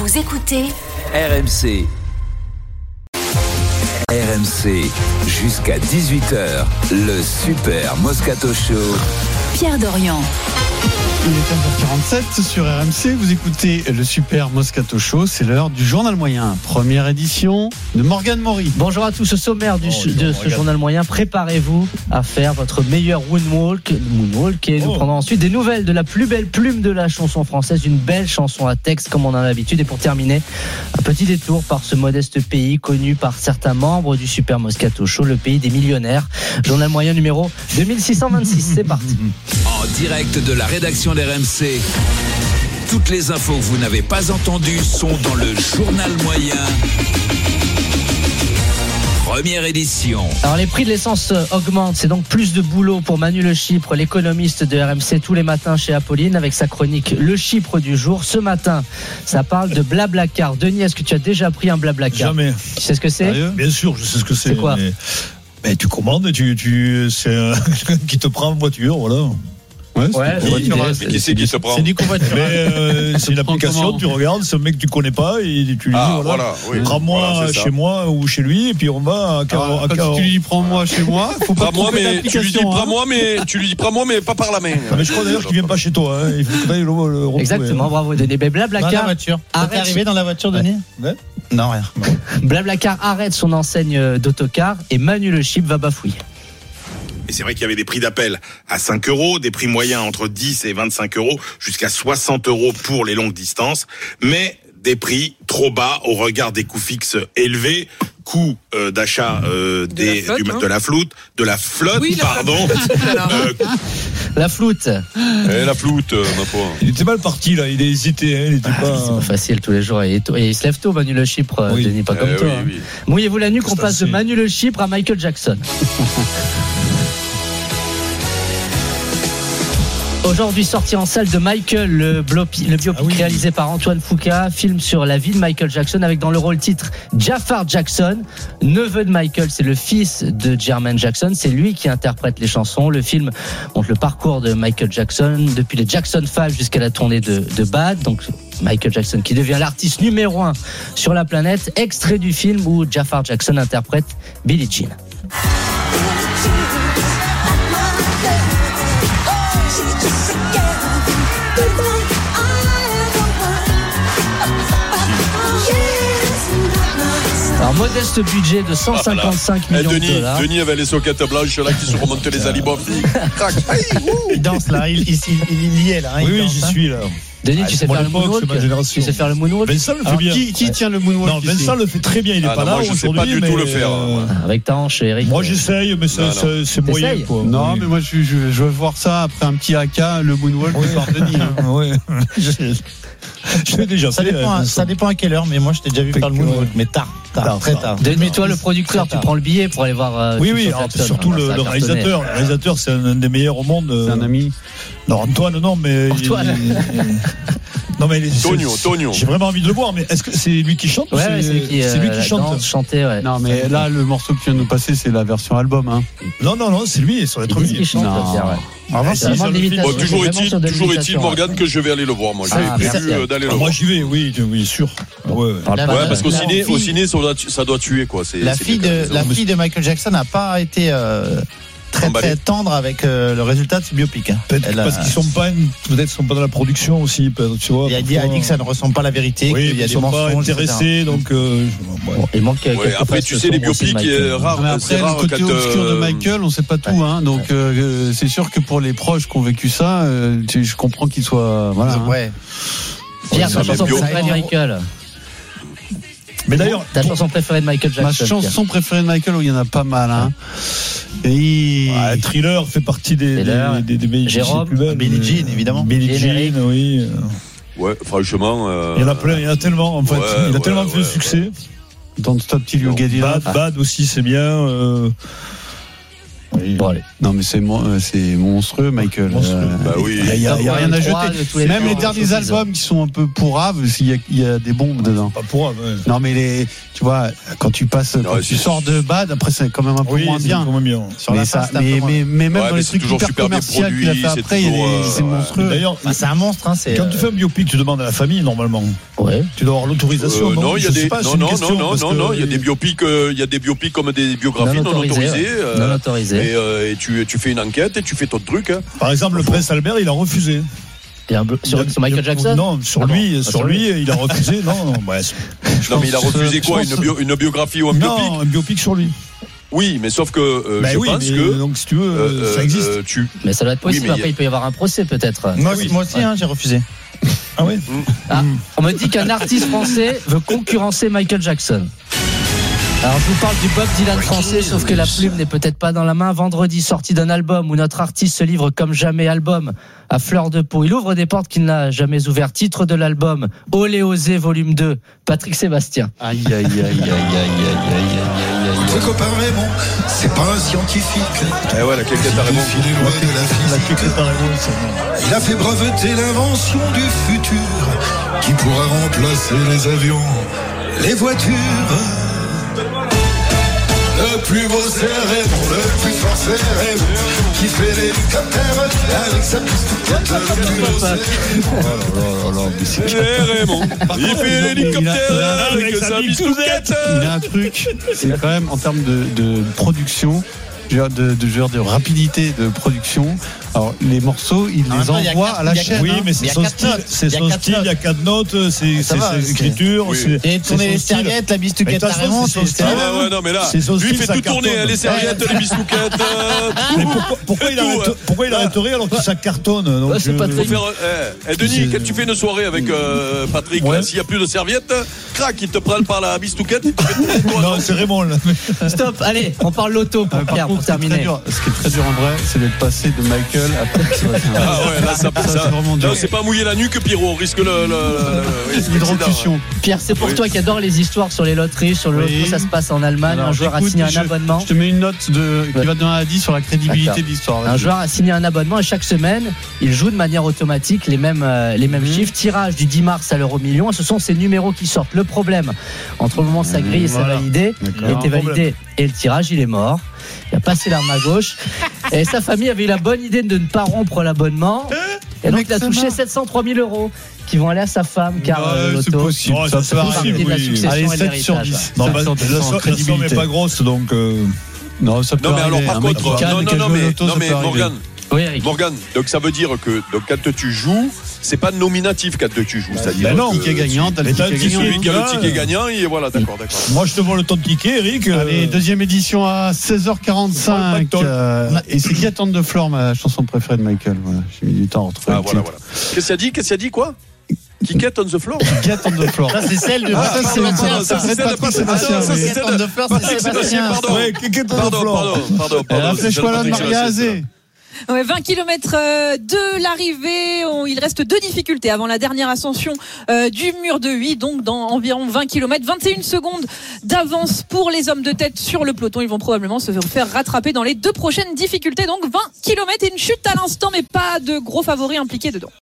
Vous écoutez RMC. RMC, jusqu'à 18h, le Super Moscato Show. Pierre Dorian. Il est 15h47 sur RMC, vous écoutez le Super Moscato Show, c'est l'heure du Journal Moyen. Première édition de Morgane Maury. Bonjour à tous, au sommaire de ce Journal Moyen, préparez-vous à faire votre meilleur moonwalk et nous prendrons ensuite des nouvelles de la plus belle plume de la chanson française, une belle chanson à texte comme on en a l'habitude. Et pour terminer, un petit détour par ce modeste pays connu par certains membres du Super Moscato Show, le pays des millionnaires. Journal Moyen numéro 2626, c'est parti. En direct de la rédaction d'RMC, toutes les infos que vous n'avez pas entendues sont dans le Journal Moyen. Première édition. Alors les prix de l'essence augmentent, c'est donc plus de boulot pour Manu Le Chypre, l'économiste de RMC tous les matins chez Apolline avec sa chronique Le Chypre du jour. Ce matin, ça parle de Blablacar. Denis, est-ce que tu as déjà pris un Blablacar ? Jamais. Tu sais ce que c'est ? Bien sûr, je sais ce que c'est. C'est quoi ? mais tu commandes et c'est quelqu'un qui te prend en voiture, voilà. Ouais, mais qui c'est qui se prend ? C'est du covoiturage. C'est une application, tu regardes, c'est un mec que tu connais pas et tu lui dis oui. Prends-moi chez moi ou chez lui et puis on va quand tu lui dis prends-moi chez moi, faut pas prends-moi, mais tu lui dis prends-moi, mais pas par la main. Mais je crois d'ailleurs qu'il vient pas chez toi, hein. Il faut que tu ailles le retrouver. Exactement, bravo Denis. Blablacar. Dans la voiture. T'es arrivé dans la voiture, Denis ? Ouais. Non, rien. Blablacar arrête son enseigne d'autocar et Manu Le Chypre va bafouiller. Et c'est vrai qu'il y avait des prix d'appel à 5 €, des prix moyens entre 10 et 25 €, jusqu'à 60 € pour les longues distances, mais des prix trop bas au regard des coûts fixes élevés, coûts d'achat de la flotte, La floute. La floute, ma pauvre. Il était mal parti là, il a hésité, hein, il était pas... C'est pas facile tous les jours et il se lève tôt Manu Le Chypre, Oui. Denis, pas comme toi. Oui. Mouillez-vous la nuque, on passe de Manu Le Chypre à Michael Jackson. Aujourd'hui, sorti en salle de Michael, le biopic réalisé par Antoine Fuqua, film sur la vie de Michael Jackson avec dans le rôle titre Jafar Jackson, neveu de Michael, c'est le fils de Jermaine Jackson, c'est lui qui interprète les chansons. Le film montre le parcours de Michael Jackson depuis les Jackson 5 jusqu'à la tournée de Bad, donc Michael Jackson qui devient l'artiste numéro 1 sur la planète. Extrait du film où Jafar Jackson interprète Billie Jean. Alors, modeste budget de 155 millions de dollars. Denis avait les soquettes blanches là qui se remontaient les alibofs. Il danse là, il y est là. Oui, j'y suis là. Denis, tu sais faire le moonwalk ? Tu sais faire le moonwalk ? Vincent le fait bien. Qui tient le moonwalk ? Non, Vincent le fait très bien, il est pas là moi, je sais pas du tout le faire. Avec ta hanche, Eric. Moi j'essaye, mais c'est moyen quoi. Non, mais moi je veux voir ça après un petit haka, le moonwalk par Denis. Ouais. Je l'ai déjà fait. Ça dépend à quelle heure, mais moi je t'ai déjà vu faire le moonwalk, mais très tard. Denis, toi le producteur, tu prends le billet pour aller voir. Oui, surtout le réalisateur. Le réalisateur, c'est un des meilleurs au monde. C'est un ami. Non, Antoine, non, mais. Non, mais Tonio. J'ai vraiment envie de le voir, mais est-ce que c'est lui qui chante ? Ouais, c'est lui qui chante. Chanter, ouais. Non, mais là, le morceau que tu viens de nous passer, c'est la version album. Hein. Non, c'est lui, ça va être lui. Qui chante, Pierre, ouais. Toujours est-il, Morgane, que je vais aller le voir. Moi, j'ai prévu d'aller le voir. Moi, j'y vais, oui, sûr. Ouais, parce qu'au ciné, ça doit tuer, quoi. La fille de Michael Jackson n'a pas été très tendre avec le résultat de ce biopic. Peut-être parce qu'ils sont pas dans la production aussi, tu vois. Il a dit que ça ne ressemble pas à la vérité, qu'il y a des mensonges. Ils sont pas intéressés, donc. Il manque quelques après, tu sais, les biopics, rare. Mais après, le côté obscur de Michael, on sait pas tout, hein. Donc, c'est sûr que pour les proches qui ont vécu ça, je comprends qu'ils soient, voilà. Ouais. Pierre, ta chanson préférée de Michael. Mais d'ailleurs, ta chanson préférée de Michael Jackson. Ma chanson préférée de Michael, il y en a pas mal, hein. Thriller fait partie des Jérôme, plus belles. Billie Jean, évidemment. Billie Jean, oui. Ouais, franchement. Il y en a plein, il y en a tellement, en fait. Il a tellement fait de succès. Don't Stop Till You Get Enough. Bad aussi, c'est bien. Oui. Bon, allez. Non, mais c'est monstrueux, Michael. Monstrueux. Bah oui. Il y a rien à Trois jeter. de tous les Même jours, les derniers sauf albums qui sont un peu pourraves, il y a des bombes dedans. Pas pour eux, ouais. Non, mais tu vois, quand tu sors de Bad, après c'est quand même un peu moins bien. Sur la Mais, fin, ça, c'est un peu moins. mais même Ouais, dans mais les c'est trucs toujours hyper super bien commerciaux qu'il a fait produit, après, c'est toujours, c'est monstrueux. D'ailleurs, Bah, c'est un monstre, hein. quand tu fais un biopic, tu demandes à la famille normalement. Ouais. Tu dois avoir l'autorisation. Non, il y a Je sais des pas, c'est une question, parce que- il y a des biopics comme des biographies non autorisées. Non autorisées. Et tu fais une enquête et tu fais ton truc. Hein. Par exemple, le prince Albert, il a refusé. Sur Michael Jackson. Non, sur lui, il a refusé. Non, bref. Non, mais il a refusé quoi, une biographie ou un biopic? Non, un biopic sur lui. Oui, mais sauf que Ben je oui, pense mais que donc si tu veux, ça existe. Mais ça doit être possible. Oui, mais Après, il peut y avoir un procès peut-être. Moi oui. aussi, hein, j'ai refusé. Ah oui. On me dit qu'un artiste français veut concurrencer Michael Jackson. Alors je vous parle du Bob Dylan français, sauf que la plume n'est peut-être pas dans la main. Vendredi, sortie d'un album où notre artiste se livre comme jamais, album à fleur de peau. Il ouvre des portes qu'il n'a jamais ouvertes. Titre de l'album, Olé Osé volume 2, Patrick Sébastien. Aïe, aïe, aïe, aïe, aïe, aïe, aïe, aïe. Ce copain Raymond, c'est pas un scientifique. Eh ouais, la quelqu'un t'a Il défie les lois de la La physique. clique par Raymond, c'est Il a fait breveter l'invention du futur qui pourra remplacer les avions, les voitures. Le plus beau c'est Raymond, le plus fort c'est Raymond, qui fait l'hélicoptère avec sa pistoulette. Le plus beau c'est Raymond, il fait l'hélicoptère avec sa biscoquette. Il a un truc, c'est quand même en termes de production, de rapidité de production. Alors les morceaux, il les envoie à la chaîne. Oui, mais Il y c'est a son quatre style. notes. C'est Il y a son quatre style. Il y a notes. 4 notes. C'est Ça va, ses écritures. Oui. c'est- Et tourner c'est les son style. serviettes, la Mais bistuquette de toute façon, Raymond, c'est son c'est style. Ah ouais, non, mais là, C'est son lui, il style, fait ça tout tourner, cartonne. les serviettes, les biscoquettes. Mais pourquoi il arrêterait alors que ça cartonne donc, Ouais, c'est pas Faut très- faire, Denis, quand tu fais une soirée avec Patrick, Ouais. là, s'il n'y a plus de serviettes, crac, il te prend par la bistouquette, il te fait toi, Non, c'est Raymond là. Stop, allez, on parle loto pour Par Pierre, contre, pour terminer. ce qui est très dur en vrai, c'est d'être passé de Michael à Patrick Sébastien. Ah ouais, là, ça c'est vraiment dur. non, c'est pas mouiller la nuque, Pierrot, on risque L'hydrocution. Pierre, c'est pour Oui. toi qui adore les histoires sur les loteries, sur le Oui. loto, ça se passe en Allemagne. Alors, Un joueur a j'écoute, signé un je- abonnement. Je te mets une note qui va de 1 à 10 sur la crédibilité D'accord. de l'histoire. Un joueur a signé un abonnement et chaque semaine, il joue de manière automatique les mêmes chiffres. Tirage du 10 mars à l'euro-million. Et ce sont ces numéros qui sortent. Le problème, entre le moment où ça grille et ça Voilà. validé, il D'accord. était validé et le tirage, il est mort. Il a passé l'arme à gauche. Et sa famille avait eu la bonne idée de ne pas rompre l'abonnement. Et donc, il a touché 703 000 euros qui vont aller à sa femme, car Ouais, c'est l'auto. possible. Oh, ça c'est peut possible, arriver. de la oui. succession Allez, et de 7 sur l'héritage. 10. Non, 7 bah, sur 10 la en somme n'est crédibilité. pas grosse donc. Non, ça peut Non, mais alors, arriver. par Un mec contre, qui calme, qui a joué au loto, ça peut arriver. Morgane, Oui, Eric. Morgane, donc ça veut dire que donc, quand tu joues, c'est pas nominatif quand tu joues. C'est-à-dire Ben non, que Ticket gagnant, t'as le Mais t'as ticket le ticket gagnant. celui qui a le Ouais. ticket gagnant, et voilà, d'accord. Moi, je te vois le temps de kicker, Eric. Allez, deuxième édition à 16h45. Et c'est qui attend de Flore, ma chanson préférée de Michael. Voilà, j'ai mis du temps à retrouver. Ah, le voilà, titre. voilà. Qu'est-ce qu'il a dit, quoi? Kicket on the floor? Qui attend de Flore. Ça, c'est celle de Ah, ça, c'est Sébastien. pardon, ça, c'est Patrick Patrick Sébastien, Sébastien, oui. c'est Attends de fleurs, c'est Sébastien. Pardon. Ouais, kicker ton Pardon, floor. pardon. La flèche wallonne Maria Azé. Ouais, 20 km de l'arrivée. Il reste 2 difficultés avant la dernière ascension du mur de Huy, donc dans environ 20 km. 21 secondes d'avance pour les hommes de tête sur le peloton. Ils vont probablement se faire rattraper dans les 2 prochaines difficultés. Donc 20 km et une chute à l'instant, mais pas de gros favoris impliqués dedans.